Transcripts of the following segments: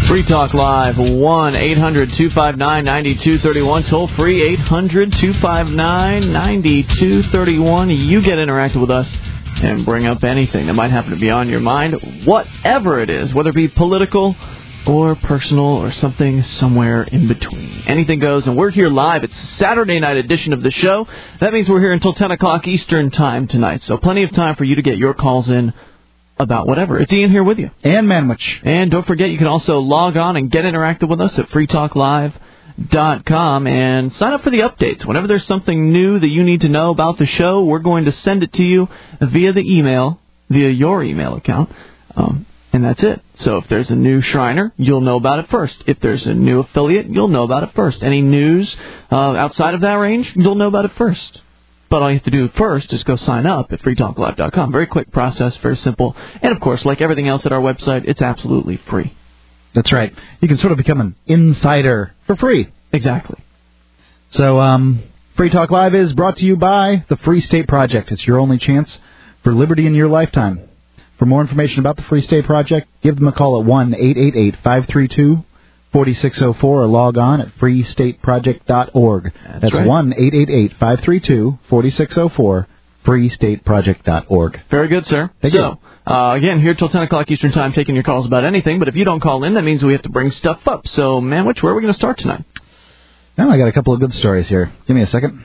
Free Talk Live, 1-800-259-9231. Toll free, 800-259-9231. You get interactive with us and bring up anything that might happen to be on your mind, whatever it is, whether it be political or personal or something somewhere in between. Anything goes, and we're here live. It's Saturday night edition of the show. That means we're here until 10 o'clock Eastern time tonight, so plenty of time for you to get your calls in about whatever. It's Ian here with you. And Manwich. And don't forget, you can also log on and get interactive with us at freetalklive.com and sign up for the updates. Whenever there's something new that you need to know about the show, we're going to send it to you via the email, via your email account, and that's it. So if there's a new Shriner, you'll know about it first. If there's a new affiliate, you'll know about it first. Any news outside of that range, you'll know about it first. But all you have to do first is go sign up at freetalklive.com. Very quick process, very simple. And, of course, like everything else at our website, it's absolutely free. That's right. You can sort of become an insider for free. Exactly. So, Free Talk Live is brought to you by the Free State Project. It's your only chance for liberty in your lifetime. For more information about the Free State Project, give them a call at 1-888-532-4604 or log on at freestateproject.org. That's right. 1-888-532-4604, freestateproject.org. Very good, sir. Thank you. Again, here till 10 o'clock Eastern Time, taking your calls about anything. But if you don't call in, that means we have to bring stuff up. So, Manwich, where are we going to start tonight? Well, I got a couple of good stories here. Give me a second.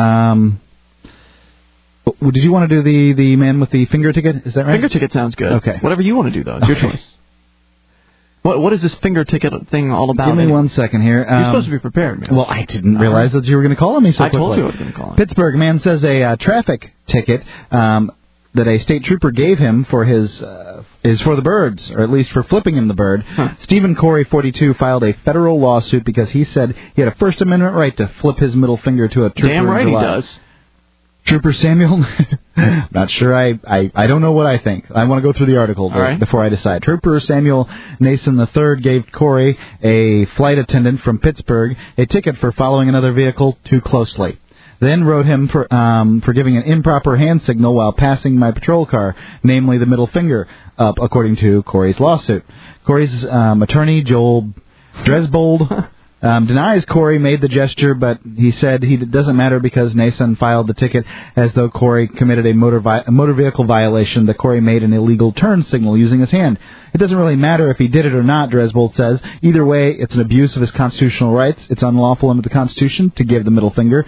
Did you want to do the man with the finger ticket? Is that right? Finger ticket sounds good. Okay. Whatever you want to do, though. It's your choice. What is this finger ticket thing all about? Give me 1 second here. You're supposed to be prepared, man. Well, I didn't realize that you were going to call on me so quickly. I told you I was going to call on. Pittsburgh man says a traffic ticket that a state trooper gave him for is for the birds, or at least for flipping him the bird. Huh. Stephen Corey, 42, filed a federal lawsuit because he said he had a First Amendment right to flip his middle finger to a trooper. Damn right he does. Trooper Samuel, not sure. I don't know what I think. I want to go through the article before I decide. Trooper Samuel Nason III gave Corey, a flight attendant from Pittsburgh, a ticket for following another vehicle too closely. Then wrote him for giving an improper hand signal while passing my patrol car, namely the middle finger up, according to Corey's lawsuit. Corey's attorney, Joel Dresbold, denies Corey made the gesture, but he said it doesn't matter because Nason filed the ticket as though Corey committed a motor vehicle violation, that Corey made an illegal turn signal using his hand. It doesn't really matter if he did it or not, Dresbold says. Either way, it's an abuse of his constitutional rights. It's unlawful under the Constitution to give the middle finger.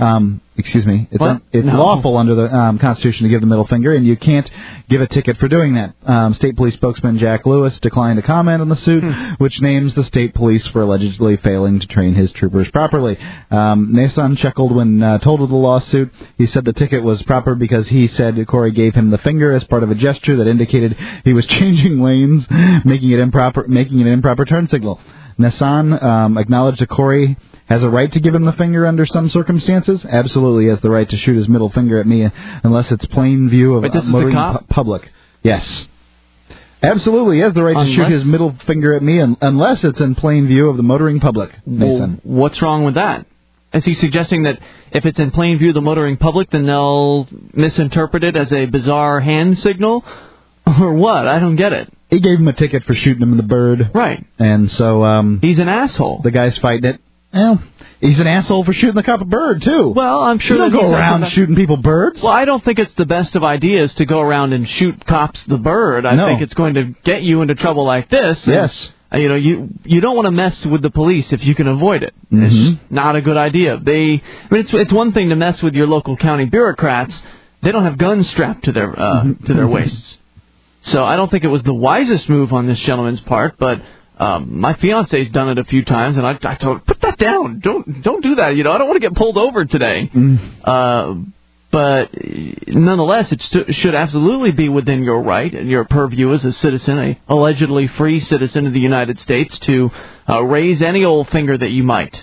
It's lawful under the Constitution to give the middle finger, and you can't give a ticket for doing that. State Police spokesman Jack Lewis declined to comment on the suit, which names the state police for allegedly failing to train his troopers properly. Nason chuckled when told of the lawsuit. He said the ticket was proper because he said Corey gave him the finger as part of a gesture that indicated he was changing lanes, making it an improper turn signal. Nason acknowledged that Corey has a right to give him the finger under some circumstances. Absolutely has the right to shoot his middle finger at me unless it's plain view of motoring public. Yes. Absolutely has the right to shoot his middle finger at me unless it's in plain view of the motoring public. Nason. Well, what's wrong with that? Is he suggesting that if it's in plain view of the motoring public, then they'll misinterpret it as a bizarre hand signal? Or what? I don't get it. He gave him a ticket for shooting him in the bird. Right. And so he's an asshole. The guy's fighting it. Well, he's an asshole for shooting the cop a bird, too. Well, I'm sure you don't go around shooting people birds. Well, I don't think it's the best of ideas to go around and shoot cops the bird. I think it's going to get you into trouble like this. Yes. And, you don't want to mess with the police if you can avoid it. Mm-hmm. It's not a good idea. It's one thing to mess with your local county bureaucrats. They don't have guns strapped to their waists. So I don't think it was the wisest move on this gentleman's part, but my fiance's done it a few times, and I told her, put that down. Don't do that. I don't want to get pulled over today. But nonetheless, it should absolutely be within your right and your purview as a citizen, a allegedly free citizen of the United States, to raise any old finger that you might.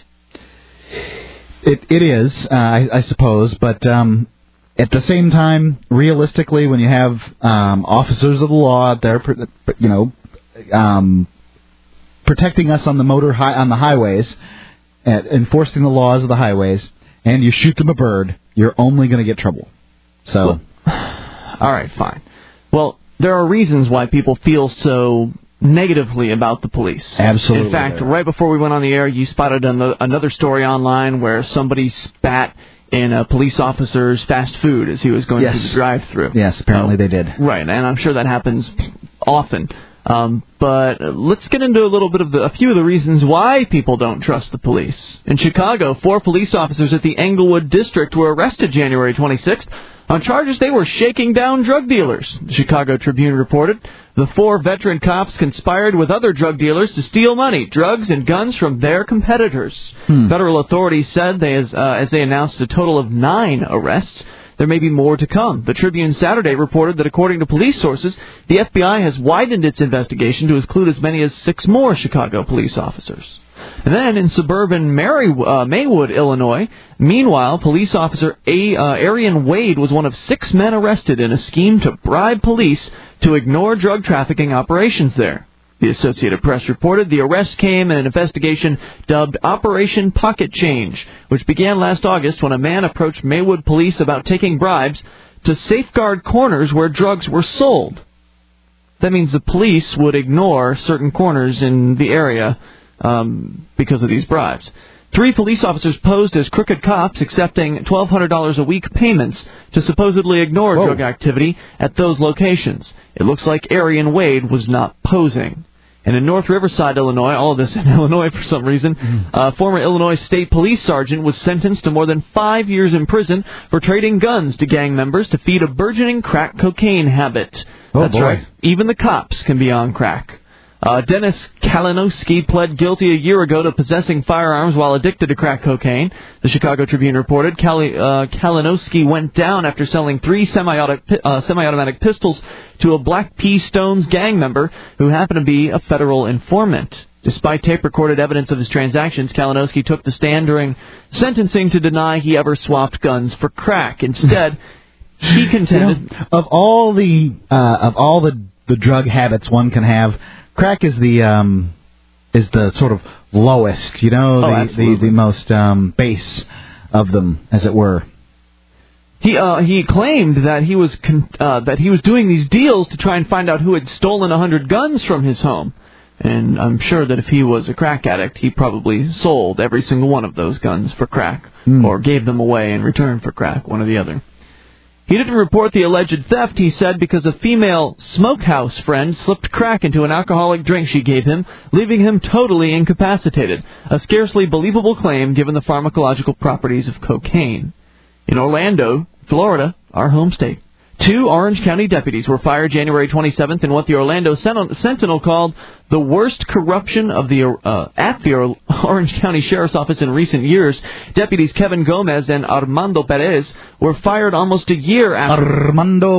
It is, I suppose, but at the same time, realistically, when you have officers of the law out there, protecting us on the highways, enforcing the laws of the highways, and you shoot them a bird, you're only going to get trouble. So, all right, fine. Well, there are reasons why people feel so negatively about the police. Absolutely. In fact, right before we went on the air, you spotted another story online where somebody spat in a police officer's fast food as he was going through the drive-thru. Yes, apparently they did. Right, and I'm sure that happens often. But let's get into a few of the reasons why people don't trust the police. In Chicago, 4 police officers at the Englewood District were arrested January 26th on charges they were shaking down drug dealers. The Chicago Tribune reported the 4 veteran cops conspired with other drug dealers to steal money, drugs, and guns from their competitors. Federal authorities said as they announced a total of 9 arrests. There may be more to come. The Tribune Saturday reported that according to police sources, the FBI has widened its investigation to include as many as 6 more Chicago police officers. And then in suburban Maywood, Illinois, meanwhile, police officer Arian Wade was one of 6 men arrested in a scheme to bribe police to ignore drug trafficking operations there. The Associated Press reported the arrest came in an investigation dubbed Operation Pocket Change, which began last August when a man approached Maywood police about taking bribes to safeguard corners where drugs were sold. That means the police would ignore certain corners in the area because of these bribes. 3 police officers posed as crooked cops accepting $1,200 a week payments to supposedly ignore drug activity at those locations. It looks like Arian Wade was not posing. And in North Riverside, Illinois, all of this in Illinois for some reason, former Illinois State Police Sergeant was sentenced to more than 5 years in prison for trading guns to gang members to feed a burgeoning crack cocaine habit. That's right. Even the cops can be on crack. Dennis Kalinowski pled guilty a year ago to possessing firearms while addicted to crack cocaine. The Chicago Tribune reported Kalinowski went down after selling 3 semi-automatic pistols to a Black Pea Stones gang member who happened to be a federal informant. Despite tape-recorded evidence of his transactions, Kalinowski took the stand during sentencing to deny he ever swapped guns for crack. Instead, he contended of all the drug habits one can have, crack is the sort of lowest, the most base of them, as it were. He claimed that he was doing these deals to try and find out who had stolen 100 guns from his home. And I'm sure that if he was a crack addict, he probably sold every single one of those guns for crack, or gave them away in return for crack, one or the other. He didn't report the alleged theft, he said, because a female smokehouse friend slipped crack into an alcoholic drink she gave him, leaving him totally incapacitated. A scarcely believable claim given the pharmacological properties of cocaine. In Orlando, Florida, our home state, 2 Orange County deputies were fired January 27th in what the Orlando Sentinel called the worst corruption of at the Orange County Sheriff's Office in recent years. Deputies Kevin Gomez and Armando Perez were fired almost a year after... Armando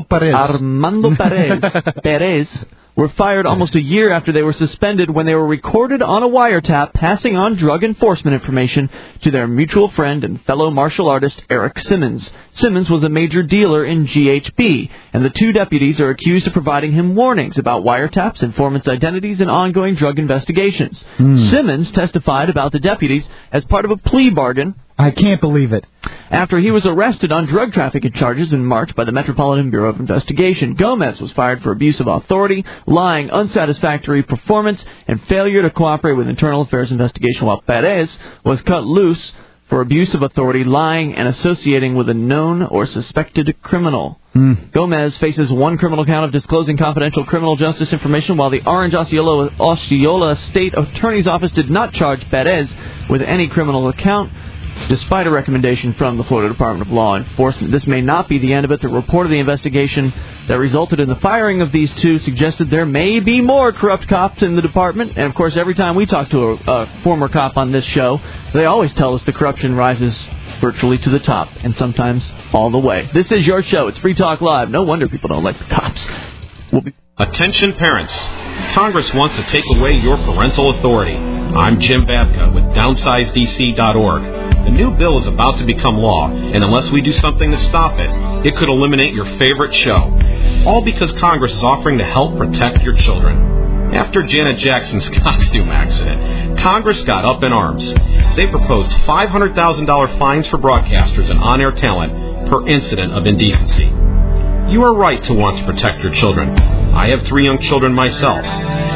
Perez were fired almost a year after they were suspended when they were recorded on a wiretap passing on drug enforcement information to their mutual friend and fellow martial artist Eric Simmons. Simmons was a major dealer in GHB, and the 2 deputies are accused of providing him warnings about wiretaps, informants' identities, and ongoing drug investigations. Simmons testified about the deputies as part of a plea bargain. I can't believe it. After he was arrested on drug trafficking charges in March by the Metropolitan Bureau of Investigation, Gomez was fired for abuse of authority, lying, unsatisfactory performance, and failure to cooperate with internal affairs investigation, while Perez was cut loose for abuse of authority, lying, and associating with a known or suspected criminal. Gomez faces 1 criminal count of disclosing confidential criminal justice information, while the Orange Osceola State Attorney's Office did not charge Perez with any criminal account, despite a recommendation from the Florida Department of Law Enforcement. This may not be the end of it. The report of the investigation that resulted in the firing of these 2 suggested there may be more corrupt cops in the department. And, of course, every time we talk to a former cop on this show, they always tell us the corruption rises virtually to the top, and sometimes all the way. This is your show. It's Free Talk Live. No wonder people don't like the cops. Attention parents. Congress wants to take away your parental authority. I'm Jim Babka with DownsizeDC.org. The new bill is about to become law, and unless we do something to stop it, it could eliminate your favorite show. All because Congress is offering to help protect your children. After Janet Jackson's costume accident, Congress got up in arms. They proposed $500,000 fines for broadcasters and on-air talent per incident of indecency. You are right to want to protect your children. I have 3 young children myself.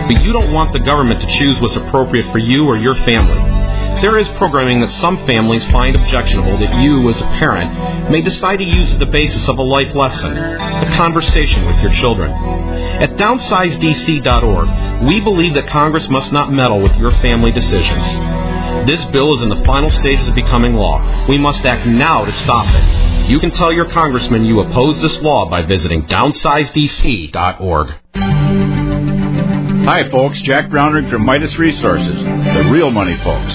but you don't want the government to choose what's appropriate for you or your family. There is programming that some families find objectionable that you, as a parent, may decide to use as the basis of a life lesson, a conversation with your children. At downsizedc.org, we believe that Congress must not meddle with your family decisions. This bill is in the final stages of becoming law. We must act now to stop it. You can tell your congressman you oppose this law by visiting downsizedc.org. Hi, folks. Jack Brownrigg from Midas Resources, the real money folks.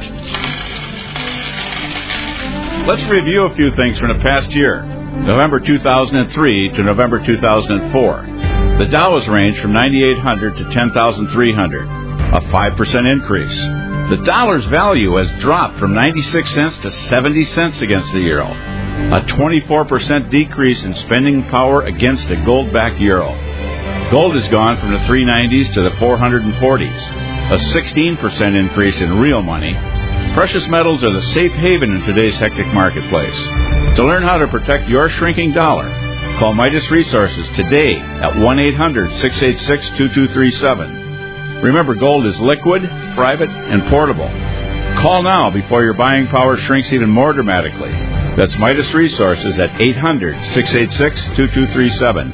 Let's review a few things from the past year, November 2003 to November 2004. The Dow has ranged from 9,800 to 10,300, a 5% increase. The dollar's value has dropped from 96 cents to 70 cents against the euro, a 24% decrease in spending power against the gold-backed euro. Gold has gone from the 390s to the 440s, a 16% increase in real money. Precious metals are the safe haven in today's hectic marketplace. To learn how to protect your shrinking dollar, call Midas Resources today at 1-800-686-2237. Remember, gold is liquid, private, and portable. Call now before your buying power shrinks even more dramatically. That's Midas Resources at 800-686-2237.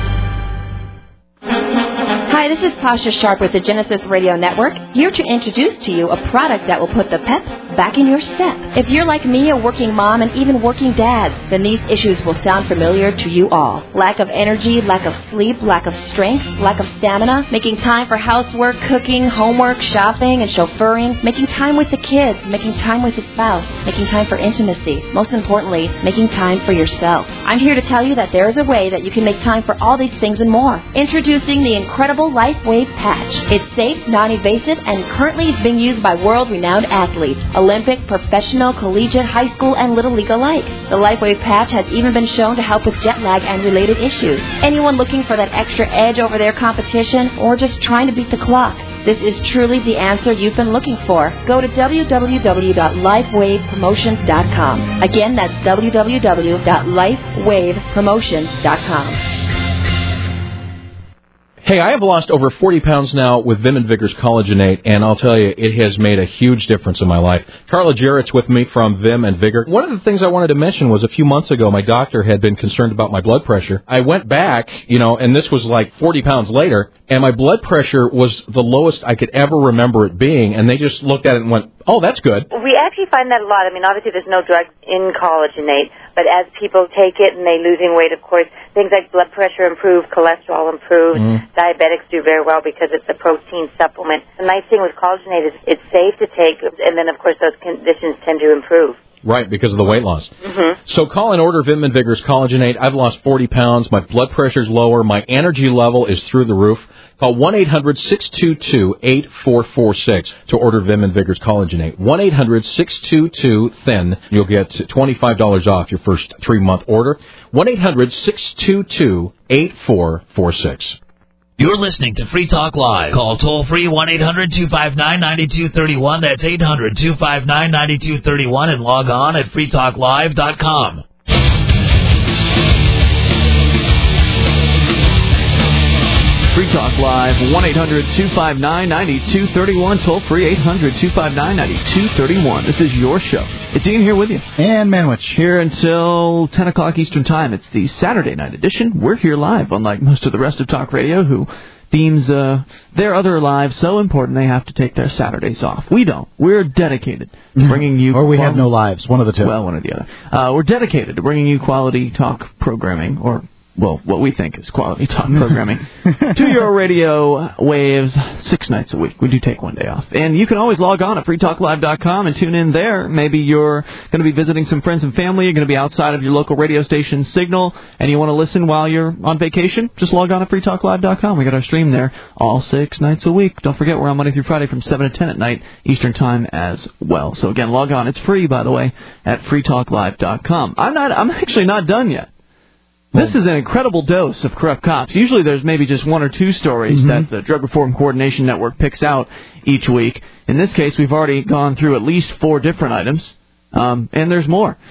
Hi, this is Pasha Sharp with the Genesis Radio Network, here to introduce to you a product that will put the pep back in your step. If you're like me, a working mom, and even working dad, then these issues will sound familiar to you all. Lack of energy, lack of sleep, lack of strength, lack of stamina, making time for housework, cooking, homework, shopping, and chauffeuring, making time with the kids, making time with the spouse, making time for intimacy, most importantly, making time for yourself. I'm here to tell you that there is a way that you can make time for all these things and more. Introducing the incredible LifeWave patch. It's safe, non-invasive, and currently is being used by world-renowned athletes, Olympic, professional, collegiate, high school, and little league alike. The LifeWave patch has even been shown to help with jet lag and related issues. Anyone looking for that extra edge over their competition or just trying to beat the clock? This is truly the answer you've been looking for. Go to www.lifewavepromotions.com. Again, that's www.lifewavepromotions.com. Hey, I have lost over 40 pounds now with Vim and Vigor's Collagenate, and I'll tell you, it has made a huge difference in my life. Carla Jarrett's with me from Vim and Vigor. One of the things I wanted to mention was a few months ago, my doctor had been concerned about my blood pressure. I went back, and this was like 40 pounds later, and my blood pressure was the lowest I could ever remember it being, and they just looked at it and went, oh, that's good. We actually find that a lot. I mean, obviously there's no drugs in Collagenate, but as people take it and they losing weight, of course, things like blood pressure improve, cholesterol improves, diabetics do very well because it's a protein supplement. The nice thing with Collagenate is it's safe to take, and then, of course, those conditions tend to improve. Right, because of the weight loss. So call and order Vim and Vigor's Collagenate. I've lost 40 pounds. My blood pressure's lower. My energy level is through the roof. Call 1-800-622-8446 to order Vim and Vigor's Collagenate. 1-800-622-THIN. You'll get $25 off your first 3-month order. 1-800-622-8446. You're listening to Free Talk Live. Call toll-free 1-800-259-9231. That's 800-259-9231. And log on at freetalklive.com. Free Talk Live, 1-800-259-9231, toll-free 800-259-9231. This is your show. It's Ian here with you. And Manwich. Here until 10 o'clock Eastern Time. It's the Saturday night edition. We're here live, unlike most of the rest of Talk Radio, who deems their other lives so important they have to take their Saturdays off. We don't. We're dedicated to bringing you... Or we have no lives. One of the two. Well, one or the other. We're dedicated to bringing you quality talk programming, or... well, what we think is quality talk programming, to your radio waves 6 nights a week. We do take one day off. And you can always log on at freetalklive.com and tune in there. Maybe you're going to be visiting some friends and family. You're going to be outside of your local radio station signal, and you want to listen while you're on vacation. Just log on at freetalklive.com. We got our stream there all 6 nights a week. Don't forget, we're on Monday through Friday from 7 to 10 at night Eastern Time as well. So, again, log on. It's free, by the way, at freetalklive.com. I'm actually not done yet. This is an incredible dose of corrupt cops. Usually there's maybe just 1 or 2 stories that the Drug Reform Coordination Network picks out each week. In this case, we've already gone through at least 4 different items, and there's more.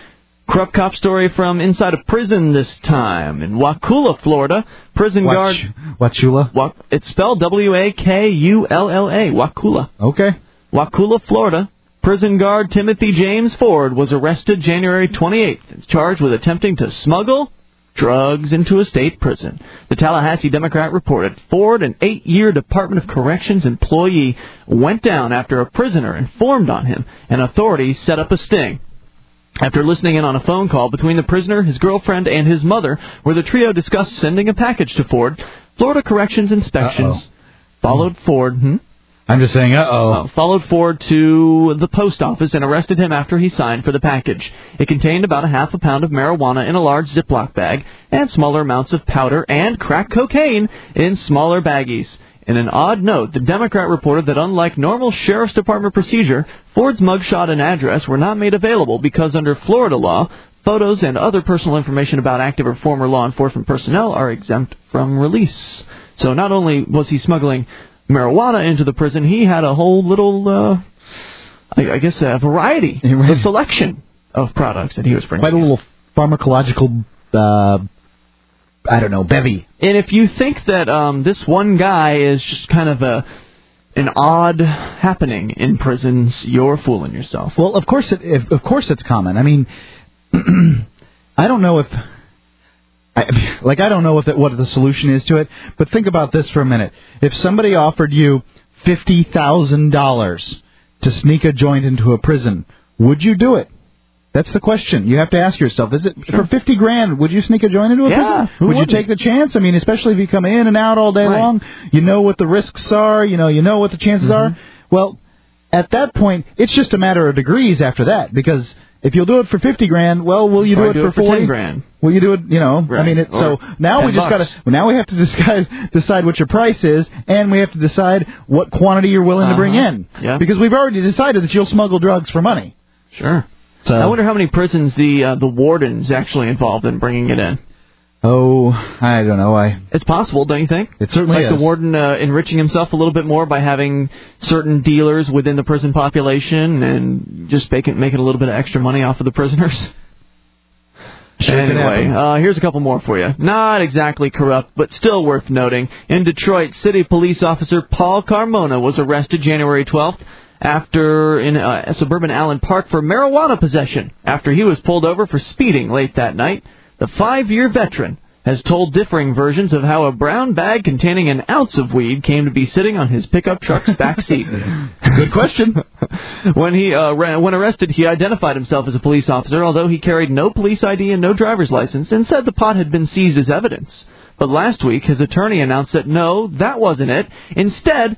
Corrupt cop story from inside a prison this time. In Wakulla, Florida, prison guard... Wachula? It's spelled W-A-K-U-L-L-A. Wakulla. Okay. Wakulla, Florida. Prison guard Timothy James Ford was arrested January 28th and charged with attempting to smuggle drugs into a state prison. The Tallahassee Democrat reported Ford, an 8-year Department of Corrections employee, went down after a prisoner informed on him, and authorities set up a sting. After listening in on a phone call between the prisoner, his girlfriend, and his mother, where the trio discussed sending a package to Ford, Florida Corrections Inspections followed Ford... I'm just saying, followed Ford to the post office and arrested him after he signed for the package. It contained about a half a pound of marijuana in a large Ziploc bag and smaller amounts of powder and crack cocaine in smaller baggies. In an odd note, the Democrat reported that unlike normal Sheriff's Department procedure, Ford's mugshot and address were not made available because under Florida law, photos and other personal information about active or former law enforcement personnel are exempt from release. So not only was he smuggling marijuana into the prison, he had a whole little, a variety, a selection of products that he was bringing. Quite a little pharmacological, bevy. And if you think that this one guy is just kind of an odd happening in prisons, you're fooling yourself. Well, of course it's common. I mean, I don't know if... I don't know what the solution is to it, but think about this for a minute. If somebody offered you $50,000 to sneak a joint into a prison, would you do it? That's the question. You have to ask yourself, is it for $50,000, would you sneak a joint into a prison? Would you take the chance? I mean, especially if you come in and out all day long, you know what the risks are, you know what the chances are. Well, at that point, it's just a matter of degrees after that, because if you'll do it for $50,000, well, will you do it for $40,000? Will you do it? I mean, so now we just now we have to decide what your price is, and we have to decide what quantity you're willing to bring in. Yeah. Because we've already decided that you'll smuggle drugs for money. Sure. So I wonder how many prisons the warden's actually involved in bringing it in. Oh, I don't know. It's possible, don't you think? It certainly is. Like the warden enriching himself a little bit more by having certain dealers within the prison population and just making a little bit of extra money off of the prisoners. Sure. Anyway, here's a couple more for you. Not exactly corrupt, but still worth noting. In Detroit, City Police Officer Paul Carmona was arrested January 12th in suburban Allen Park for marijuana possession after he was pulled over for speeding late that night. The 5-year veteran has told differing versions of how a brown bag containing an ounce of weed came to be sitting on his pickup truck's back seat. Good question. When arrested, he identified himself as a police officer, although he carried no police ID and no driver's license, and said the pot had been seized as evidence. But last week, his attorney announced that no, that wasn't it. Instead,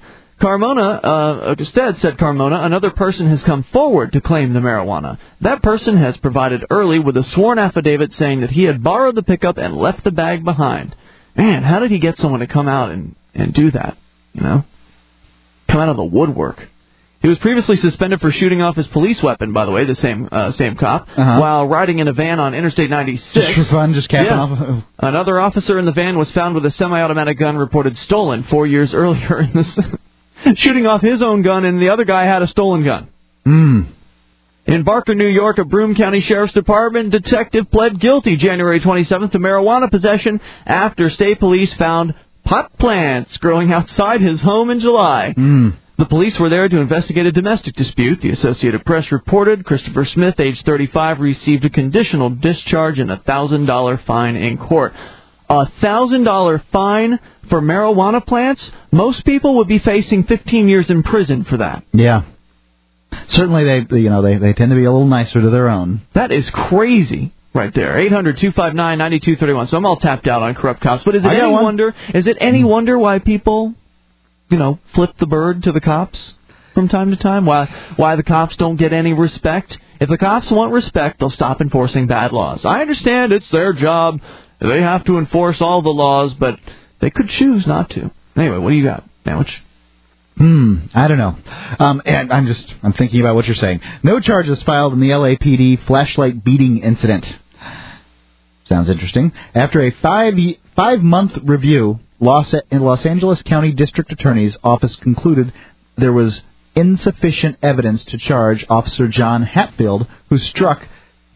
said Carmona, another person has come forward to claim the marijuana. That person has provided Early with a sworn affidavit saying that he had borrowed the pickup and left the bag behind. Man, how did he get someone to come out and do that? Come out of the woodwork. He was previously suspended for shooting off his police weapon, by the way, the same cop, while riding in a van on Interstate 96. Just for fun, just capping off. Another officer in the van was found with a semi-automatic gun reported stolen 4 years earlier in this... shooting off his own gun, and the other guy had a stolen gun. In Barker, New York, a Broome County Sheriff's Department detective pled guilty January 27th to marijuana possession after state police found pot plants growing outside his home in July. The police were there to investigate a domestic dispute. The Associated Press reported Christopher Smith, age 35, received a conditional discharge and a $1,000 fine in court. A $1,000 fine for marijuana plants? Most people would be facing 15 years in prison for that. Yeah. Certainly they tend to be a little nicer to their own. That is crazy right there. 800-259-9231. So I'm all tapped out on corrupt cops. But is it any wonder why people, flip the bird to the cops from time to time? Why the cops don't get any respect? If the cops want respect, they'll stop enforcing bad laws. I understand it's their job. They have to enforce all the laws, but they could choose not to. Anyway, what do you got, Sandwich? I don't know. And I'm thinking about what you're saying. No charges filed in the LAPD flashlight beating incident. Sounds interesting. After a 5-month review, Los Angeles County District Attorney's Office concluded there was insufficient evidence to charge Officer John Hatfield, who struck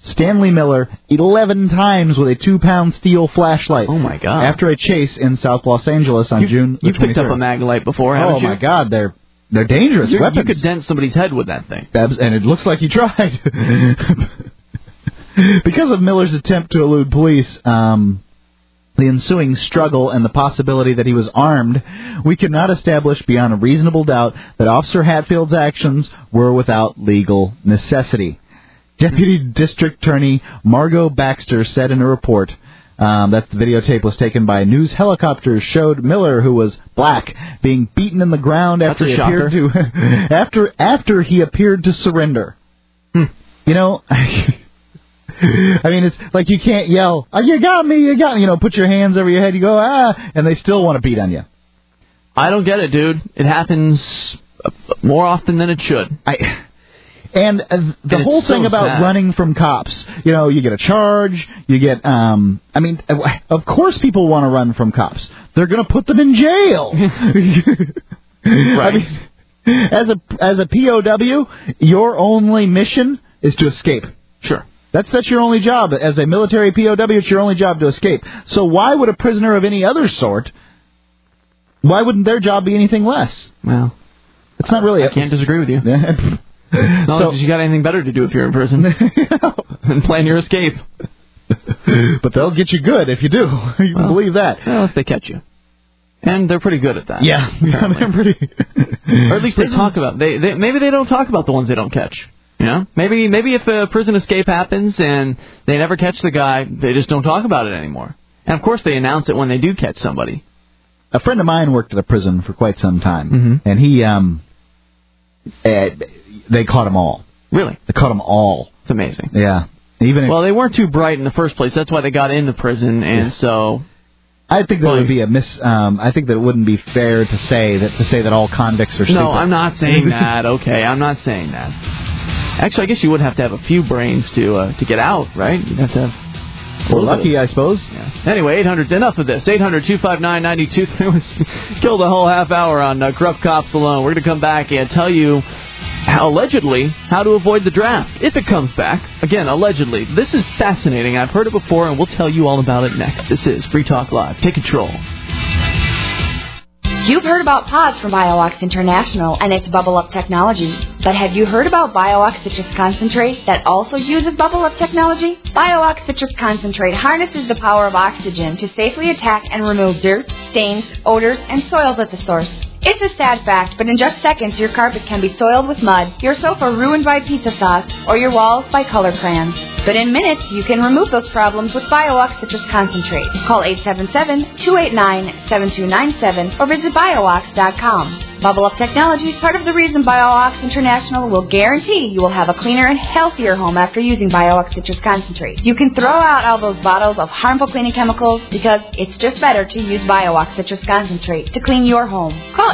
Stanley Miller 11 times with a 2-pound steel flashlight. Oh, my God. After a chase in South Los Angeles on June the 23rd. You've picked up a Maglite before, haven't you? Oh, my God. They're dangerous weapons. You could dent somebody's head with that thing. And it looks like he tried. Because of Miller's attempt to elude police, the ensuing struggle and the possibility that he was armed, we could not establish beyond a reasonable doubt that Officer Hatfield's actions were without legal necessity. Deputy District Attorney Margot Baxter said in a report that the videotape was taken by news helicopters showed Miller, who was black, being beaten in the ground after he appeared to after he appeared to surrender. You know, I mean, it's like you can't yell, "Oh, you got me, you got me," put your hands over your head, you go, "Ah," and they still want to beat on you. I don't get it, dude. It happens more often than it should. And the whole thing about running from cops, you get a charge, you get, of course people want to run from cops. They're going to put them in jail. Right. I mean, as a POW, your only mission is to escape. Sure. That's your only job. As a military POW, it's your only job to escape. So why would a prisoner of any other sort, why wouldn't their job be anything less? Well, it's not really. I can't disagree with you. No, because you got anything better to do if you're in prison and plan your escape. But they'll get you good if you do. You can believe that. Well, if they catch you. And they're pretty good at that. Yeah, they're pretty. Or at least they talk about. Maybe they don't talk about the ones they don't catch. Maybe if a prison escape happens and they never catch the guy, they just don't talk about it anymore. And of course, they announce it when they do catch somebody. A friend of mine worked at a prison for quite some time, and he they caught them all. Really? They caught them all. It's amazing. Yeah. Well, they weren't too bright in the first place. That's why they got into prison, and so. I think that would be I think that it wouldn't be fair to say that all convicts are stupid. No, I'm not saying that. Okay, I'm not saying that. Actually, I guess you would have to have a few brains to get out, right? You'd have to have. We're lucky, I suppose. Yeah. Anyway, 800. Enough of this. 800-259-92. Killed a whole half hour on corrupt cops alone. We're going to come back and tell you allegedly how to avoid the draft if it comes back. Again, allegedly. This is fascinating. I've heard it before, and we'll tell you all about it next. This is Free Talk Live. Take control. You've heard about pods from BioOx International and its Bubble Up technology. But have you heard about BioOx Citrus Concentrate that also uses Bubble Up technology? BioOx Citrus Concentrate harnesses the power of oxygen to safely attack and remove dirt, stains, odors, and soils at the source. It's a sad fact, but in just seconds your carpet can be soiled with mud, your sofa ruined by pizza sauce, or your walls by color crayons. But in minutes, you can remove those problems with BioOx Citrus Concentrate. Call 877-289-7297 or visit BioOx.com. Bubble Up Technology is part of the reason BioOx International will guarantee you will have a cleaner and healthier home after using BioOx Citrus Concentrate. You can throw out all those bottles of harmful cleaning chemicals because it's just better to use BioOx Citrus Concentrate to clean your home. Call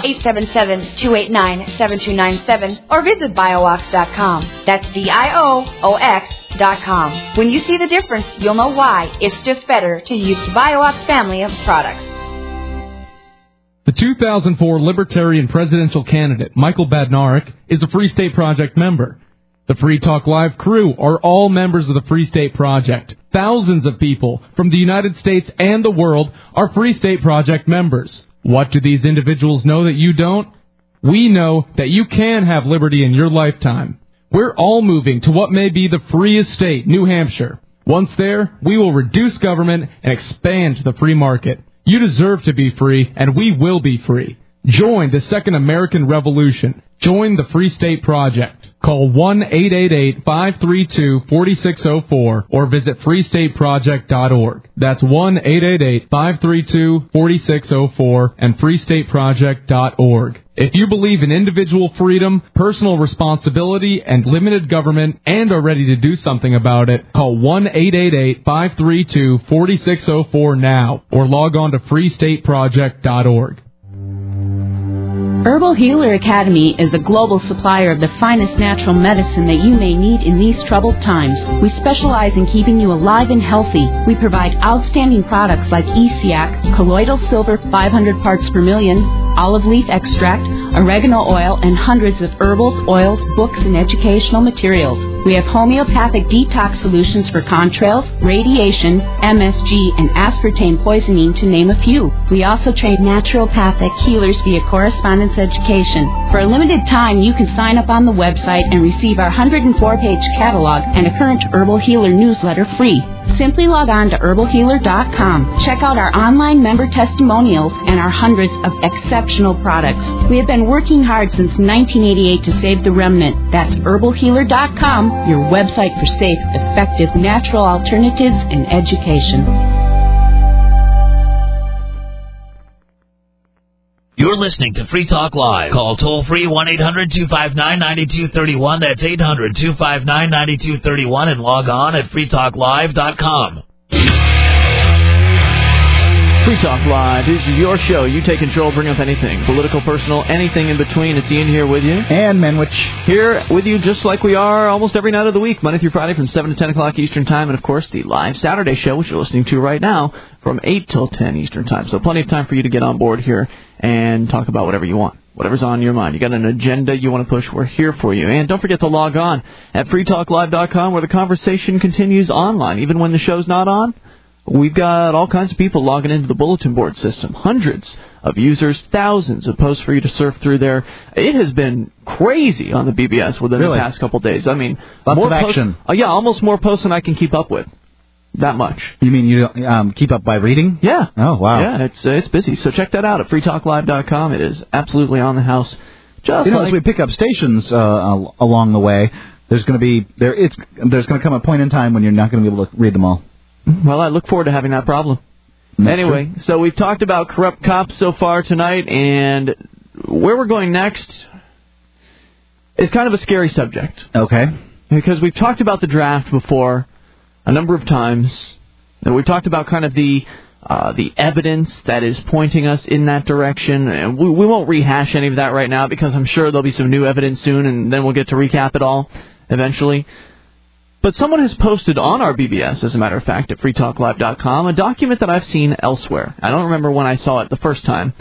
877-289-7297 or visit BioOx.com. That's BIOOX.com. When you see the difference, you'll know why it's just better to use the BioOx family of products. The 2004 Libertarian presidential candidate, Michael Badnarik, is a Free State Project member. The Free Talk Live crew are all members of the Free State Project. Thousands of people from the United States and the world are Free State Project members. What do these individuals know that you don't? We know that you can have liberty in your lifetime. We're all moving to what may be the freest state, New Hampshire. Once there, we will reduce government and expand the free market. You deserve to be free, and we will be free. Join the Second American Revolution. Join the Free State Project. Call 1-888-532-4604 or visit freestateproject.org. That's 1-888-532-4604 and freestateproject.org. If you believe in individual freedom, personal responsibility, and limited government and are ready to do something about it, call 1-888-532-4604 now or log on to freestateproject.org. Herbal Healer Academy is the global supplier of the finest natural medicine that you may need in these troubled times. We specialize in keeping you alive and healthy. We provide outstanding products like ESIAC, colloidal silver 500 parts per million, olive leaf extract, oregano oil, and hundreds of herbals, oils, books, and educational materials. We have homeopathic detox solutions for contrails, radiation, MSG, and aspartame poisoning, to name a few. We also train naturopathic healers via correspondence education. For a limited time, you can sign up on the website and receive our 104-page catalog and a current Herbal Healer newsletter free. Simply log on to herbalhealer.com. Check out our online member testimonials and our hundreds of exceptional products. We have been working hard since 1988 to save the remnant. That's herbalhealer.com, your website for safe, effective, natural alternatives and education. You're listening to Free Talk Live. Call toll-free 1-800-259-9231. That's 800-259-9231. And log on at freetalklive.com. Free Talk Live is your show. You take control, bring up anything. Political, personal, anything in between. It's Ian here with you. And Menwich. Here with you just like we are almost every night of the week, Monday through Friday from 7 to 10 o'clock Eastern Time. And, of course, the live Saturday show, which you're listening to right now, from 8 till 10 Eastern Time. So plenty of time for you to get on board here and talk about whatever you want, whatever's on your mind. You got an agenda you want to push, we're here for you. And don't forget to log on at freetalklive.com, where the conversation continues online. Even when the show's not on, we've got all kinds of people logging into the bulletin board system. Hundreds of users, thousands of posts for you to surf through there. It has been crazy on the BBS within the past couple of days. I mean, lots of action. Almost more posts than I can keep up with. That much. You mean you keep up by reading? Yeah. Oh, wow. Yeah, it's busy. So check that out at freetalklive.com. It is absolutely on the house. Just as we pick up stations along the way, there's going to come a point in time when you're not going to be able to read them all. Well, I look forward to having that problem. Anyway, so we've talked about corrupt cops so far tonight, and where we're going next is kind of a scary subject. Okay. Because we've talked about the draft before a number of times, and we've talked about kind of the evidence that is pointing us in that direction. And we won't rehash any of that right now, because I'm sure there'll be some new evidence soon, and then we'll get to recap it all eventually. But someone has posted on our BBS, as a matter of fact, at freetalklive.com, a document that I've seen elsewhere. I don't remember when I saw it the first time,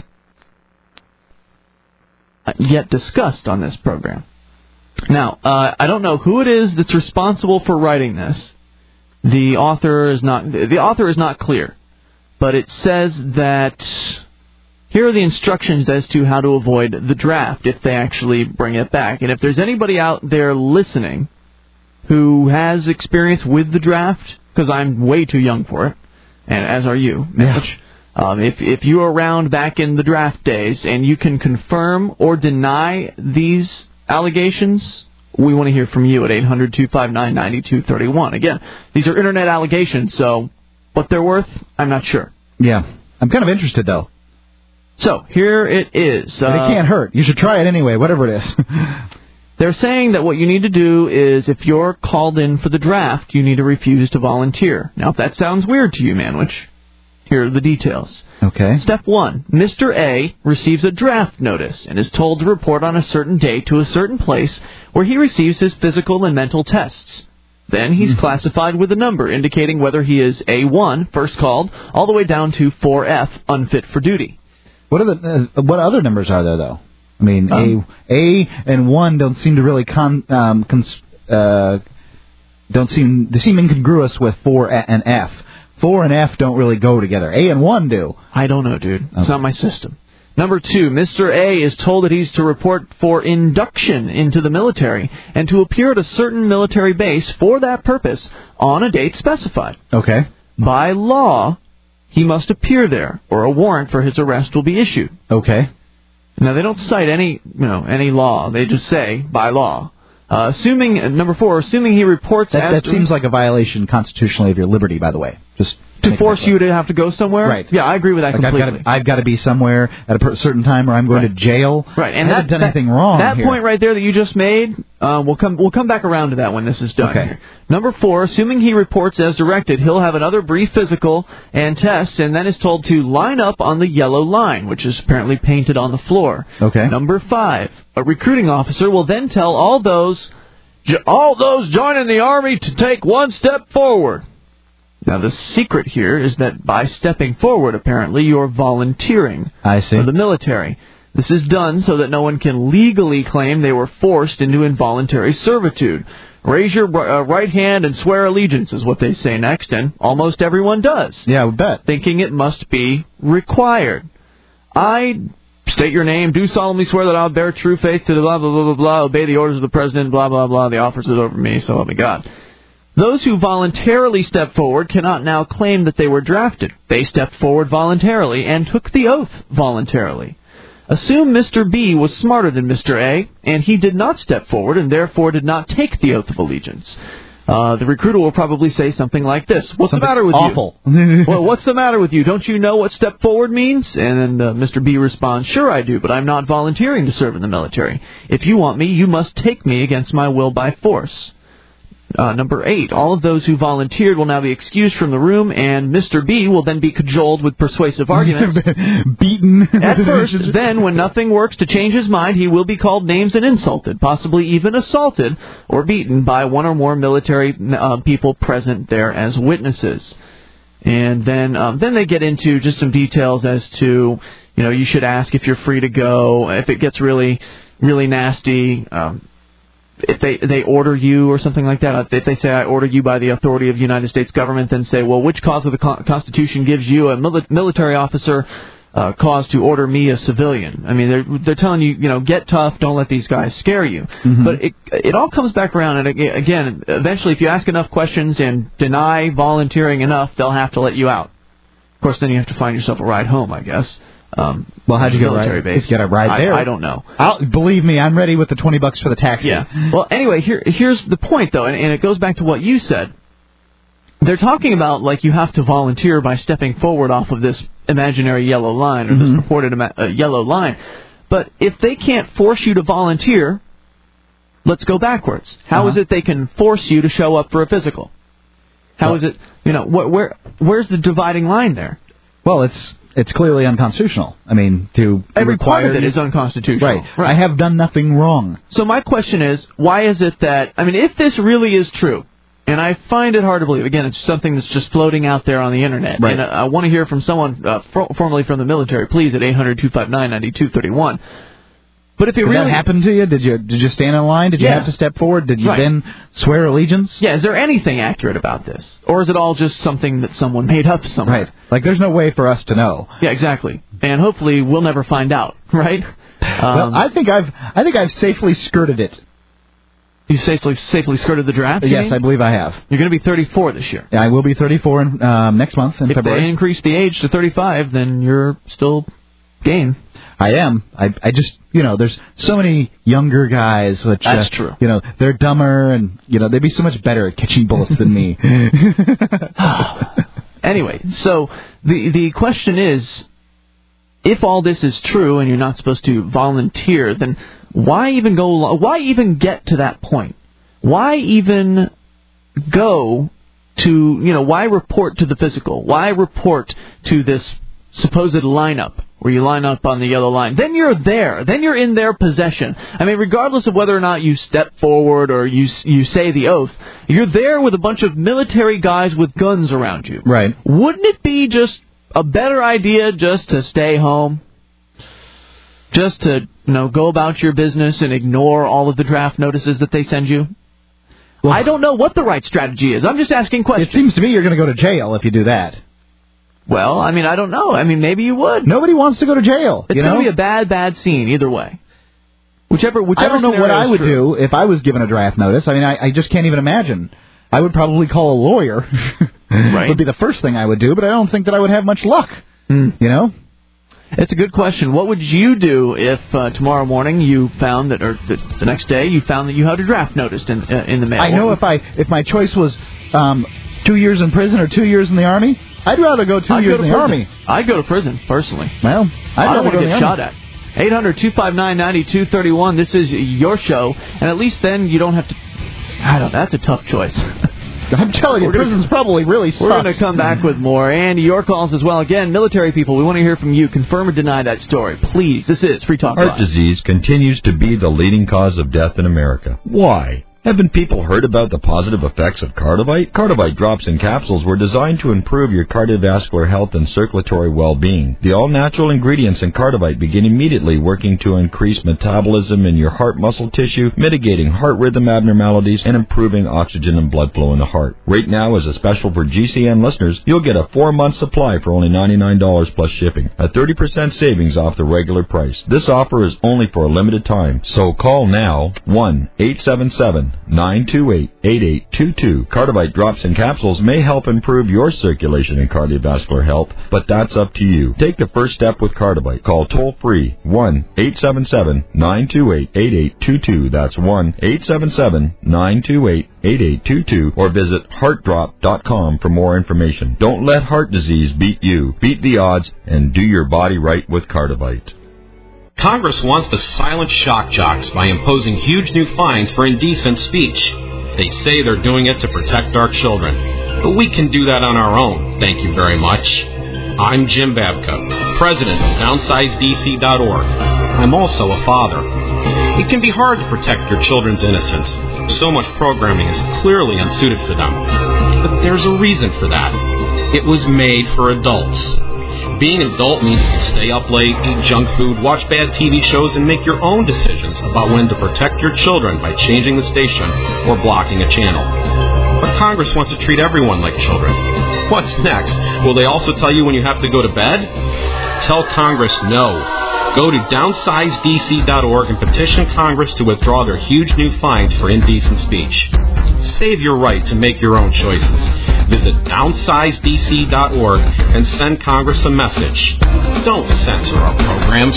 yet discussed on this program. Now, I don't know who it is that's responsible for writing this. The author is not clear, but it says that here are the instructions as to how to avoid the draft if they actually bring it back. And if there's anybody out there listening who has experience with the draft, because I'm way too young for it, and as are you, Mitch. If you were around back in the draft days and you can confirm or deny these allegations, we want to hear from you at 800-259-9231. Again, these are Internet allegations, so what they're worth, I'm not sure. Yeah. I'm kind of interested, though. So, here it is. But it can't hurt. You should try it anyway, whatever it is. They're saying that what you need to do is, if you're called in for the draft, you need to refuse to volunteer. Now, if that sounds weird to you, Manwich, here are the details. Okay. Step 1. Mr. A receives a draft notice and is told to report on a certain date to a certain place where he receives his physical and mental tests. Then he's classified with a number indicating whether he is A1, first called, all the way down to 4F, unfit for duty. What other numbers are there, though? I mean, A and 1 don't seem to really they seem incongruous with 4 and F. 4 and F don't really go together. A and 1 do. I don't know, dude. It's not my system. Number 2, Mr. A is told that he's to report for induction into the military and to appear at a certain military base for that purpose on a date specified. Okay. By law, he must appear there, or a warrant for his arrest will be issued. Okay. Now, they don't cite any law. They just say, by law. Number 4, assuming he reports that seems like a violation constitutionally of your liberty, by the way. Just to force you to have to go somewhere? Right. Yeah, I agree with that completely. I've got to be somewhere at a certain time or I'm going to jail. Right. And I haven't done anything wrong that here. point right there that you just made, we'll come back around to that when this is done. Okay. Here. Number 4, assuming he reports as directed, he'll have another brief physical and test, and then is told to line up on the yellow line, which is apparently painted on the floor. Okay. Number 5, a recruiting officer will then tell all those joining the Army to take one step forward. Now, the secret here is that by stepping forward, apparently, you're volunteering for the military. This is done so that no one can legally claim they were forced into involuntary servitude. Raise your right hand and swear allegiance is what they say next, and almost everyone does. Yeah, I would bet. Thinking it must be required. I state your name, do solemnly swear that I will bear true faith to the blah, blah, blah, blah, blah, obey the orders of the President, blah, blah, blah, the office is over me, so help me God. Those who voluntarily step forward cannot now claim that they were drafted. They stepped forward voluntarily and took the oath voluntarily. Assume Mr. B was smarter than Mr. A, and he did not step forward and therefore did not take the oath of allegiance. The recruiter will probably say something like this. What's the matter with awful. You? Well, what's the matter with you? Don't you know what step forward means? And then Mr. B responds, sure I do, but I'm not volunteering to serve in the military. If you want me, you must take me against my will by force. Number 8, all of those who volunteered will now be excused from the room, and Mr. B will then be cajoled with persuasive arguments. Beaten. At first, then, when nothing works to change his mind, he will be called names and insulted, possibly even assaulted or beaten by one or more military people present there as witnesses. And then they get into just some details as to, you should ask if you're free to go, if it gets really, really nasty, if they order you or something like that, if they say, I order you by the authority of the United States government, then say, well, which clause of the Constitution gives you, a military officer, cause to order me, a civilian? I mean, they're telling you, get tough, don't let these guys scare you. Mm-hmm. But it all comes back around, and again, eventually, if you ask enough questions and deny volunteering enough, they'll have to let you out. Of course, then you have to find yourself a ride home, I guess. Well, how'd you get a ride there? I don't know. Believe me, I'm ready with the $20 for the taxi. Yeah. Well, anyway, here's the point, though, and it goes back to what you said. They're talking about, like, you have to volunteer by stepping forward off of this imaginary yellow line, or this purported yellow line. But if they can't force you to volunteer, let's go backwards. How is it they can force you to show up for a physical? How is it, where's the dividing line there? Well, it's clearly unconstitutional. I mean, every part of it is unconstitutional. Right. I have done nothing wrong. So my question is, why is it that, if this really is true, and I find it hard to believe, again, it's something that's just floating out there on the Internet, right. And I want to hear from someone formerly from the military, please, at 800-259-9231. But if it really that happened to you, did you stand in line? Did you have to step forward? Did you then swear allegiance? Yeah, is there anything accurate about this? Or is it all just something that someone made up somewhere? Right. Like, there's no way for us to know. Yeah, exactly. And hopefully we'll never find out, right? Well, I think I've safely skirted it. You safely skirted the draft? Yes, I believe I have. You're going to be 34 this year. Yeah, I will be 34 next month in February. If they increase the age to 35, then you're still game. I am. I just, there's so many younger guys which... That's true. They're dumber and, they'd be so much better at catching bullets than me. Anyway, so the question is, if all this is true and you're not supposed to volunteer, then why even get to that point? Why even go to, why report to the physical? Why report to this supposed lineup where you line up on the yellow line? Then you're there. Then you're in their possession. Regardless of whether or not you step forward or you say the oath, you're there with a bunch of military guys with guns around you. Right. Wouldn't it be just a better idea just to stay home? Just to, go about your business and ignore all of the draft notices that they send you? Well, I don't know what the right strategy is. I'm just asking questions. It seems to me you're going to go to jail if you do that. Well, I don't know. Maybe you would. Nobody wants to go to jail. It's going to be a bad scene either way. Whichever I don't know what I would do if I was given a draft notice. I just can't even imagine. I would probably call a lawyer. Right. Would be the first thing I would do, but I don't think that I would have much luck. It's a good question. What would you do if tomorrow morning you found that, or the next day you found that you had a draft notice in the mail? I know if my choice was 2 years in prison or 2 years in the Army, I'd rather go 2 years in the Army. I'd go to prison, personally. Well, I don't want to get shot at. 800-259-9231. This is your show, and at least then you don't have to... that's a tough choice. I'm telling you, prison's probably really sucks. We're going to come back with more, and your calls as well. Again, military people, we want to hear from you. Confirm or deny that story. Please, this is Free Talk Live. Heart disease continues to be the leading cause of death in America. Why? Haven't people heard about the positive effects of Cardivite? Cardivite drops and capsules were designed to improve your cardiovascular health and circulatory well-being. The all-natural ingredients in Cardivite begin immediately working to increase metabolism in your heart muscle tissue, mitigating heart rhythm abnormalities, and improving oxygen and blood flow in the heart. Right now, as a special for GCN listeners, you'll get a 4-month supply for only $99 plus shipping, a 30% savings off the regular price. This offer is only for a limited time, so call now, 1-877-928-8822. Cardivite drops and capsules may help improve your circulation and cardiovascular health, but that's up to you. Take the first step with Cardivite. Call toll-free 1-877-928-8822. That's 1-877-928-8822, or visit heartdrop.com for more information. Don't let heart disease beat you. Beat the odds and do your body right with Cardivite. Congress wants to silence shock jocks by imposing huge new fines for indecent speech. They say they're doing it to protect our children, but we can do that on our own, thank you very much. I'm Jim Babka, president of DownsizeDC.org. I'm also a father. It can be hard to protect your children's innocence. So much programming is clearly unsuited for them. But there's a reason for that. It was made for adults. Being an adult means to stay up late, eat junk food, watch bad TV shows, and make your own decisions about when to protect your children by changing the station or blocking a channel. But Congress wants to treat everyone like children. What's next? Will they also tell you when you have to go to bed? Tell Congress no. Go to DownsizeDC.org and petition Congress to withdraw their huge new fines for indecent speech. Save your right to make your own choices. Visit DownsizeDC.org and send Congress a message. Don't censor our programs.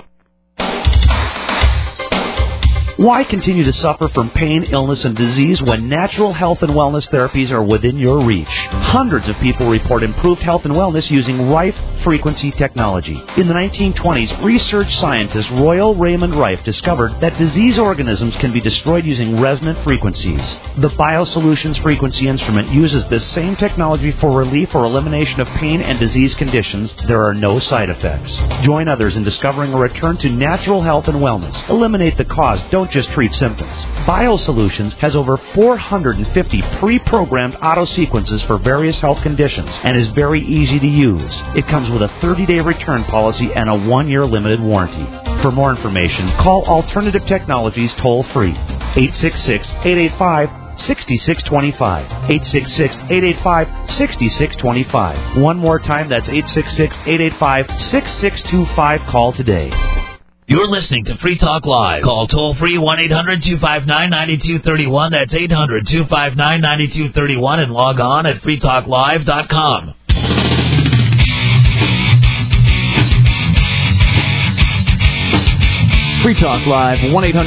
Why continue to suffer from pain, illness, and disease when natural health and wellness therapies are within your reach? Hundreds of people report improved health and wellness using Rife frequency technology. In the 1920s, research scientist Royal Raymond Rife discovered that disease organisms can be destroyed using resonant frequencies. The BioSolutions frequency instrument uses this same technology for relief or elimination of pain and disease conditions. There are no side effects. Join others in discovering a return to natural health and wellness. Eliminate the cause. Don't just treat symptoms. BioSolutions has over 450 pre-programmed auto-sequences for various health conditions and is very easy to use. It comes with a 30-day return policy and a 1-year limited warranty. For more information, call Alternative Technologies toll-free, 866-885-6625, 866-885-6625. One more time, that's 866-885-6625. Call today. You're listening to Free Talk Live. Call toll-free 1-800-259-9231. That's 800-259-9231. And log on at freetalklive.com. Free Talk Live,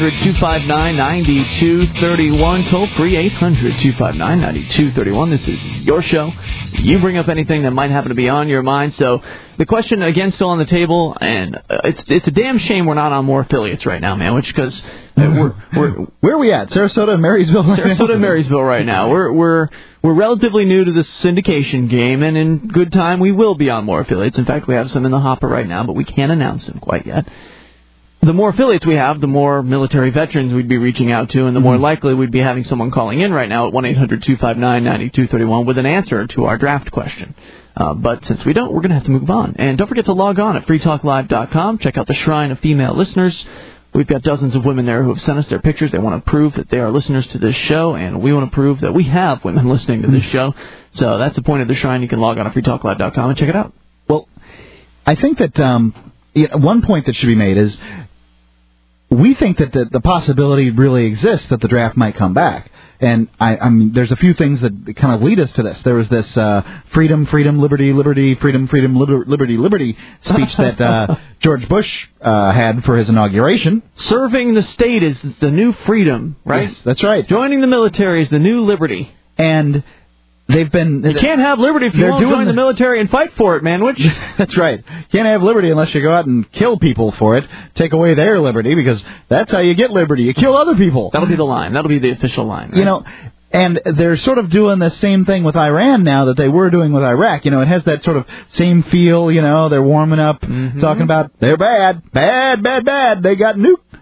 1-800-259-9231. Toll free, 800-259-9231. This is your show. You bring up anything that might happen to be on your mind. So the question, again, still on the table, and it's a damn shame we're not on more affiliates right now, man, because we're where are we at? Sarasota and Marysville? Sarasota and Marysville right now. We're relatively new to the syndication game, and in good time we will be on more affiliates. In fact, we have some in the hopper right now, but we can't announce them quite yet. The more affiliates we have, the more military veterans we'd be reaching out to, and the more likely we'd be having someone calling in right now at 1-800-259-9231 with an answer to our draft question. But since we don't, we're going to have to move on. And don't forget to log on at freetalklive.com. Check out the Shrine of Female Listeners. We've got dozens of women there who have sent us their pictures. They want to prove that they are listeners to this show, and we want to prove that we have women listening to this show. So that's the point of the Shrine. You can log on at freetalklive.com and check it out. Well, I think that one point that should be made is we think that the possibility really exists that the draft might come back. And I mean, there's a few things that kind of lead us to this. There was this freedom, liberty, freedom, liberty speech that George Bush had for his inauguration. Serving the state is the new freedom, right? Yes, that's right. Joining the military is the new liberty. And they've been... You can't have liberty if you won't join the military and fight for it, man. That's right. Can't have liberty unless you go out and kill people for it. Take away their liberty, because that's how you get liberty. You kill other people. That'll be the line. That'll be the official line. Right? You know, and they're sort of doing the same thing with Iran now that they were doing with Iraq. You know, it has that sort of same feel, you know, they're warming up, talking about they're bad. They got nuked.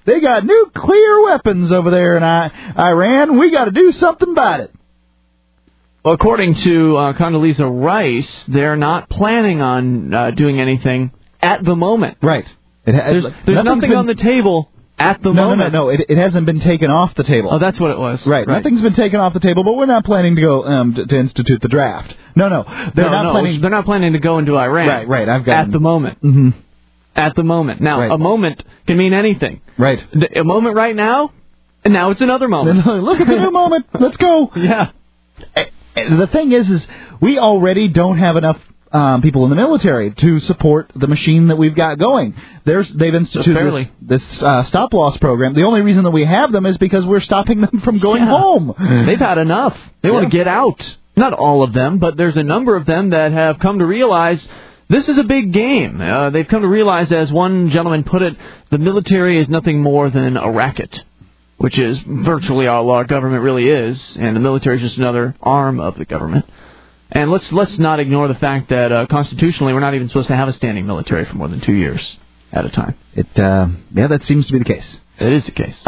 They got nuclear weapons over there in Iran. We got to do something about it. Well, according to Condoleezza Rice, they're not planning on doing anything at the moment. Right. There's nothing on the table at the moment. No. It hasn't been taken off the table. Oh, that's what it was. Right. Nothing's been taken off the table, but we're not planning to go to institute the draft. No. They're not planning to go into Iran. Right. At the moment. Mm-hmm. At the moment. Now, a moment can mean anything. Right. A moment right now, and now it's another moment. Look at the new moment. Let's go. Yeah. The thing is we already don't have enough people in the military to support the machine that we've got going. They've instituted this stop-loss program. The only reason that we have them is because we're stopping them from going home. They've had enough. They want to get out. Not all of them, but there's a number of them that have come to realize this is a big game. They've come to realize, as one gentleman put it, the military is nothing more than a racket, which is virtually all our government really is, and the military is just another arm of the government. And let's not ignore the fact that constitutionally we're not even supposed to have a standing military for more than 2 years at a time. That seems to be the case. It is the case.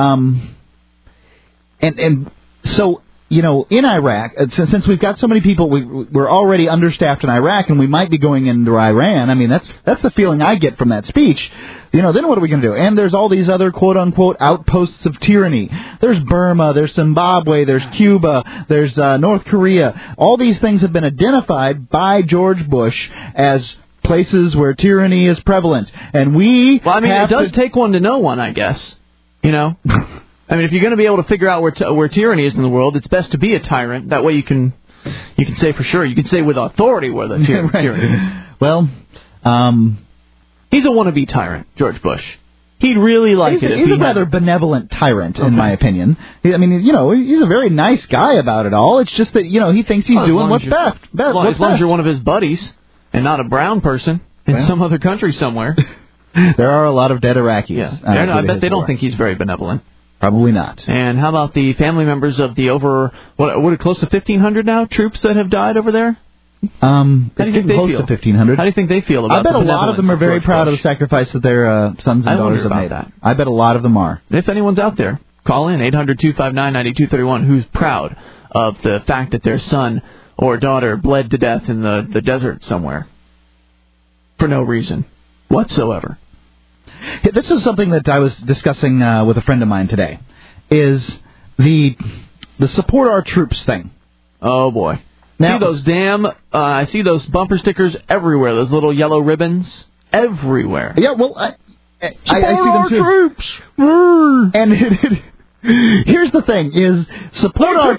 And so, in Iraq, since we've got so many people, we're already understaffed in Iraq, and we might be going into Iran. I mean, that's the feeling I get from that speech. Then what are we going to do? And there's all these other quote-unquote outposts of tyranny. There's Burma, there's Zimbabwe, there's Cuba, there's North Korea. All these things have been identified by George Bush as places where tyranny is prevalent. And it does take one to know one, I guess. I mean, if you're going to be able to figure out where tyranny is in the world, it's best to be a tyrant. That way you can say for sure. You can say with authority where the tyranny is. Well, he's a wannabe tyrant, George Bush. He'd really like it if he's a rather benevolent tyrant, in my opinion. He's a very nice guy about it all. It's just that, he thinks he's doing what's best. As long as you're one of his buddies and not a brown person in some other country somewhere. There are a lot of dead Iraqis. Yeah. I bet they don't think he's very benevolent. Probably not. And how about the family members of the close to 1,500 now troops that have died over there? How do you think they feel? Close to 1,500. How do you think they feel about I bet a lot of them are very proud of the sacrifice that their sons and daughters have made. That. I bet a lot of them are. If anyone's out there, call in 800-259-9231 who's proud of the fact that their son or daughter bled to death in the desert somewhere for no reason whatsoever. This is something that I was discussing with a friend of mine today, is the support our troops thing. Oh, boy. Now, I see those bumper stickers everywhere, those little yellow ribbons everywhere. Yeah, well, I see them too. Troops! And here's the thing, is support our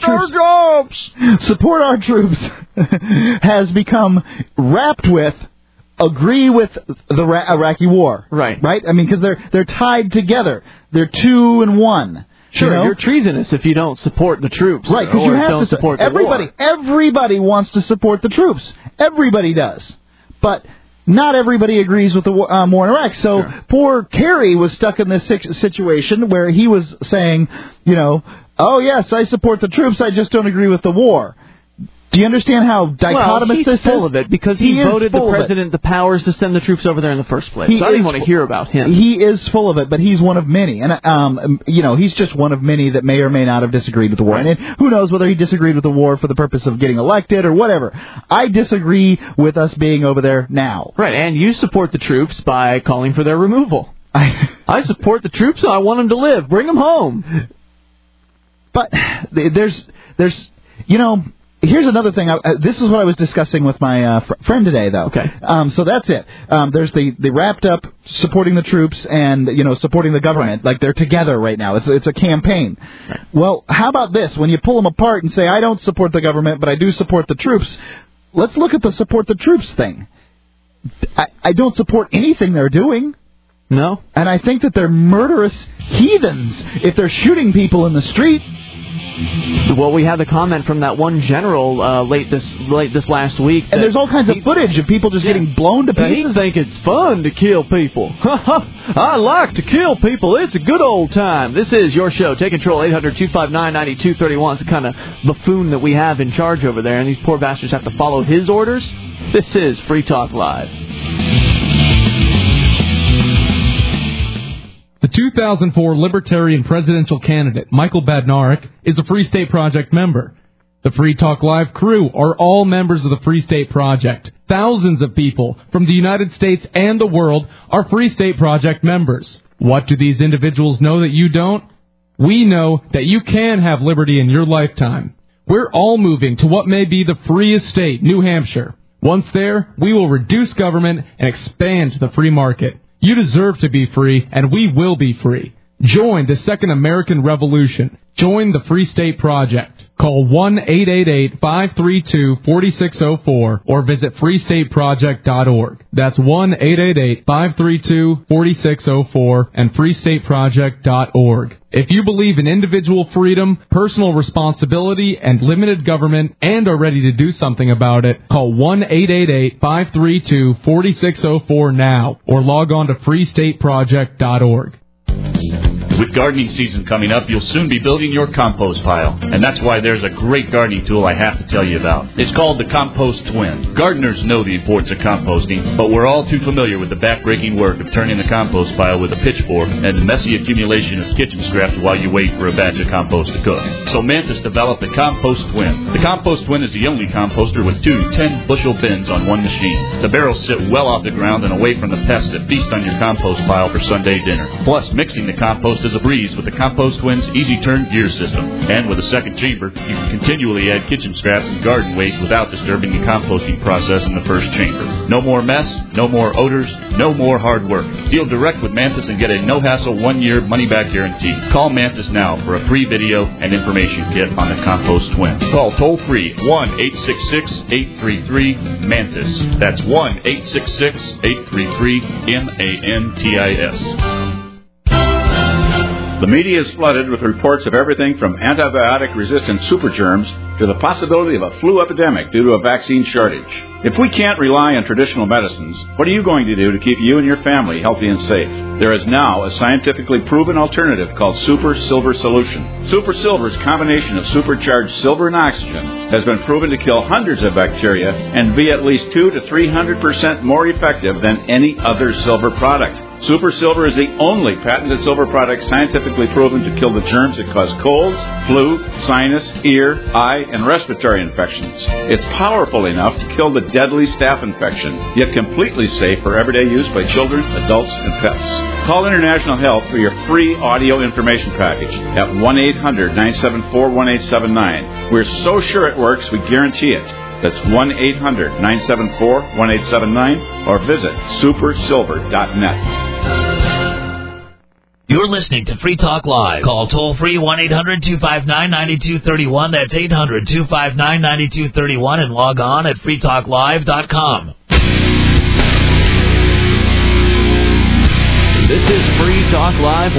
troops has become wrapped with agree with the Iraqi war. Right. I mean, because they're tied together. They're 2 in 1. Sure, you're treasonous if you don't support the troops. Right, because you have to support the war. Everybody wants to support the troops. Everybody does. But not everybody agrees with the war in Iraq. So poor Kerry was stuck in this situation where he was saying, oh, yes, I support the troops, I just don't agree with the war. Do you understand how dichotomous this is? He's full of it because he voted the president the powers to send the troops over there in the first place. So I didn't want to hear about him. He is full of it, but he's one of many. And, he's just one of many that may or may not have disagreed with the war. And who knows whether he disagreed with the war for the purpose of getting elected or whatever. I disagree with us being over there now. Right, and you support the troops by calling for their removal. I support the troops, so I want them to live. Bring them home. But there's here's another thing. This is what I was discussing with my friend today, though. Okay. So that's it. There's the wrapped up supporting the troops and supporting the government. Like they're together right now. It's a campaign. Right. Well, how about this? When you pull them apart and say I don't support the government, but I do support the troops. Let's look at the support the troops thing. I don't support anything they're doing. No. And I think that they're murderous heathens if they're shooting people in the street. Well, we had the comment from that one general late this last week. And there's all kinds of footage of people just getting blown to pieces. He think it's fun to kill people. I like to kill people. It's a good old time. This is your show. Take control, 800-259-9231. It's the kind of buffoon that we have in charge over there, and these poor bastards have to follow his orders. This is Free Talk Live. The 2004 Libertarian presidential candidate Michael Badnarik is a Free State Project member. The Free Talk Live crew are all members of the Free State Project. Thousands of people from the United States and the world are Free State Project members. What do these individuals know that you don't? We know that you can have liberty in your lifetime. We're all moving to what may be the freest state, New Hampshire. Once there, we will reduce government and expand the free market. You deserve to be free, and we will be free. Join the Second American Revolution. Join the Free State Project. Call 1-888-532-4604 or visit freestateproject.org. That's 1-888-532-4604 and freestateproject.org. If you believe in individual freedom, personal responsibility, and limited government and are ready to do something about it, call 1-888-532-4604 now or log on to freestateproject.org. With gardening season coming up, you'll soon be building your compost pile. And that's why there's a great gardening tool I have to tell you about. It's called the Compost Twin. Gardeners know the importance of composting, but we're all too familiar with the backbreaking work of turning the compost pile with a pitchfork and the messy accumulation of kitchen scraps while you wait for a batch of compost to cook. So Mantis developed the Compost Twin. The Compost Twin is the only composter with two 10-bushel bins on one machine. The barrels sit well off the ground and away from the pests that feast on your compost pile for Sunday dinner. Plus, mixing the compost is a breeze with the Compost Twin's easy turn gear system. And with a second chamber, you can continually add kitchen scraps and garden waste without disturbing the composting process in the first chamber. No more mess, no more odors, no more hard work. Deal direct with Mantis and get a no-hassle 1-year money-back guarantee. Call Mantis now for a free video and information kit on the Compost Twin. Call toll-free 1-866-833-MANTIS. That's 1-866-833-MANTIS. The media is flooded with reports of everything from antibiotic-resistant supergerms to the possibility of a flu epidemic due to a vaccine shortage. If we can't rely on traditional medicines, what are you going to do to keep you and your family healthy and safe? There is now a scientifically proven alternative called Super Silver Solution. Super Silver's combination of supercharged silver and oxygen has been proven to kill hundreds of bacteria and be at least 200 to 300% more effective than any other silver product. Super Silver is the only patented silver product scientifically proven to kill the germs that cause colds, flu, sinus, ear, eye, and respiratory infections. It's powerful enough to kill the deadly staph infection, yet completely safe for everyday use by children, adults, and pets. Call International Health for your free audio information package at 1-800-974-1879. We're so sure it works, we guarantee it. That's 1-800-974-1879 or visit supersilver.net. You're listening to Free Talk Live. Call toll-free 1-800-259-9231. That's 800-259-9231 and log on at freetalklive.com. This is Free Talk Live,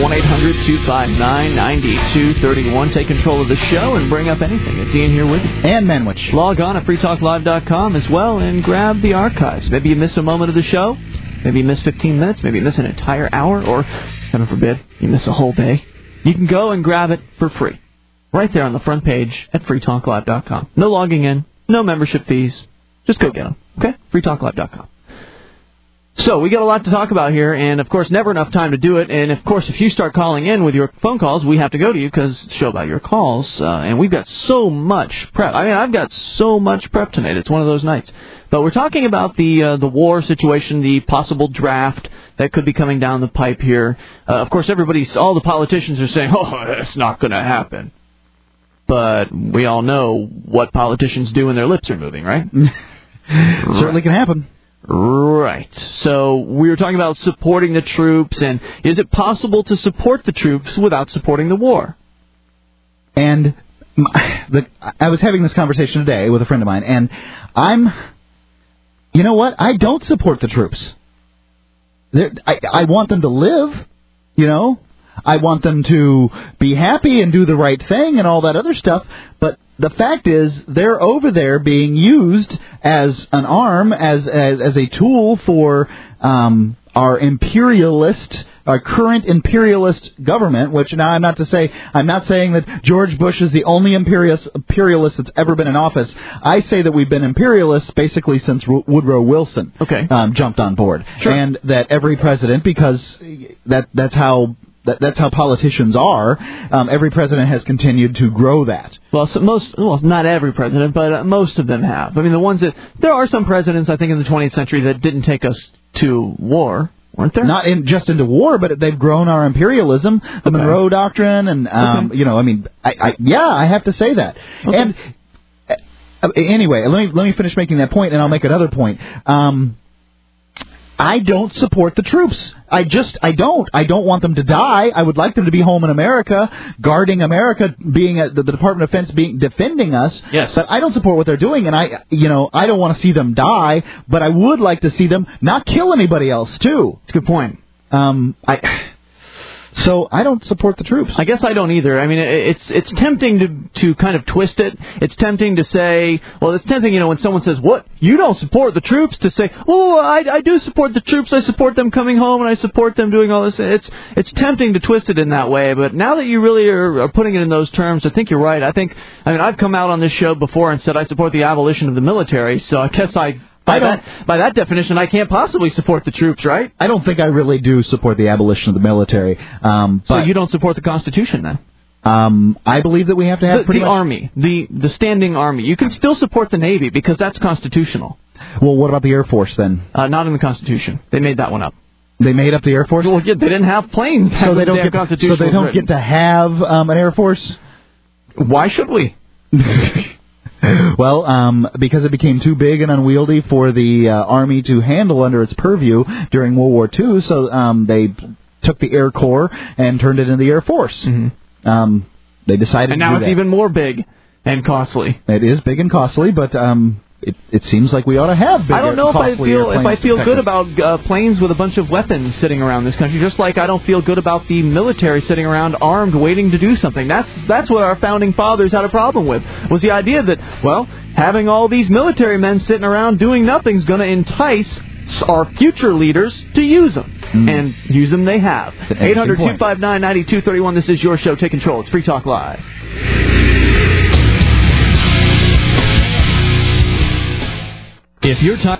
1-800-259-9231. Take control of the show and bring up anything. It's Ian here with you. And Manwich. Log on at freetalklive.com as well and grab the archives. Maybe you miss a moment of the show. Maybe you miss 15 minutes. Maybe you miss an entire hour. Or, heaven forbid, you miss a whole day. You can go and grab it for free. Right there on the front page at freetalklive.com. No logging in. No membership fees. Just go get them. Okay? freetalklive.com. So, we got a lot to talk about here, and, of course, never enough time to do it. And, of course, if you start calling in with your phone calls, we have to go to you because it's a show about your calls. And we've got so much prep. I mean, I've got so much prep tonight. It's one of those nights. But we're talking about the war situation, the possible draft that could be coming down the pipe here. Of course, all the politicians are saying, oh, that's not going to happen. But we all know what politicians do when their lips are moving, right? Certainly can happen. Right. So we were talking about supporting the troops, and is it possible to support the troops without supporting the war? And I was having this conversation today with a friend of mine, and you know what? I don't support the troops. I want them to live, you know. I want them to be happy and do the right thing and all that other stuff, but the fact is, they're over there being used as an arm, as a tool for our current imperialist government. Which now I'm not saying that George Bush is the only imperialist that's ever been in office. I say that we've been imperialists basically since Woodrow Wilson jumped on board, sure. And that every president, because that's how that's how politicians are. Every president has continued to grow that. Well, not every president, but most of them have. I mean, there are some presidents, I think, in the 20th century that didn't take us to war. Weren't there? Not just into war, but they've grown our imperialism, the Monroe Doctrine, and I have to say that. Okay. And anyway, let me finish making that point, and I'll make another point. I don't support the troops. I don't. I don't want them to die. I would like them to be home in America, guarding America, being the Department of Defense defending us. Yes. But I don't support what they're doing, and I don't want to see them die, but I would like to see them not kill anybody else too. That's a good point. So I don't support the troops. I guess I don't either. I mean, it's tempting to kind of twist it. It's tempting to say, well, it's tempting, when someone says, what, you don't support the troops, to say, oh, I do support the troops. I support them coming home, and I support them doing all this. It's tempting to twist it in that way. But now that you really are putting it in those terms, I think you're right. I've come out on this show before and said I support the abolition of the military, so I guess by that definition, I can't possibly support the troops, right? I don't think I really do support the abolition of the military. So you don't support the Constitution, then? I believe that we have to have the Army, the standing Army. You can still support the Navy because that's constitutional. Well, what about the Air Force, then? Not in the Constitution. They made that one up. They made up the Air Force? Well, yeah, they didn't have planes. So they don't get to have an Air Force? Why should we? Well, because it became too big and unwieldy for the Army to handle under its purview during World War II, so they took the Air Corps and turned it into the Air Force. Mm-hmm. They decided and now it's even more big and costly. It is big and costly, but it seems like we ought to have bigger, I don't know if I feel good us. about planes with a bunch of weapons sitting around this country, just like I don't feel good about the military sitting around armed waiting to do something. That's what our founding fathers had a problem with, was the idea that, well, having all these military men sitting around doing nothing is going to entice our future leaders to use them. And use them they have. 800-259-9231. This is your show. Take control. It's Free Talk Live. If you're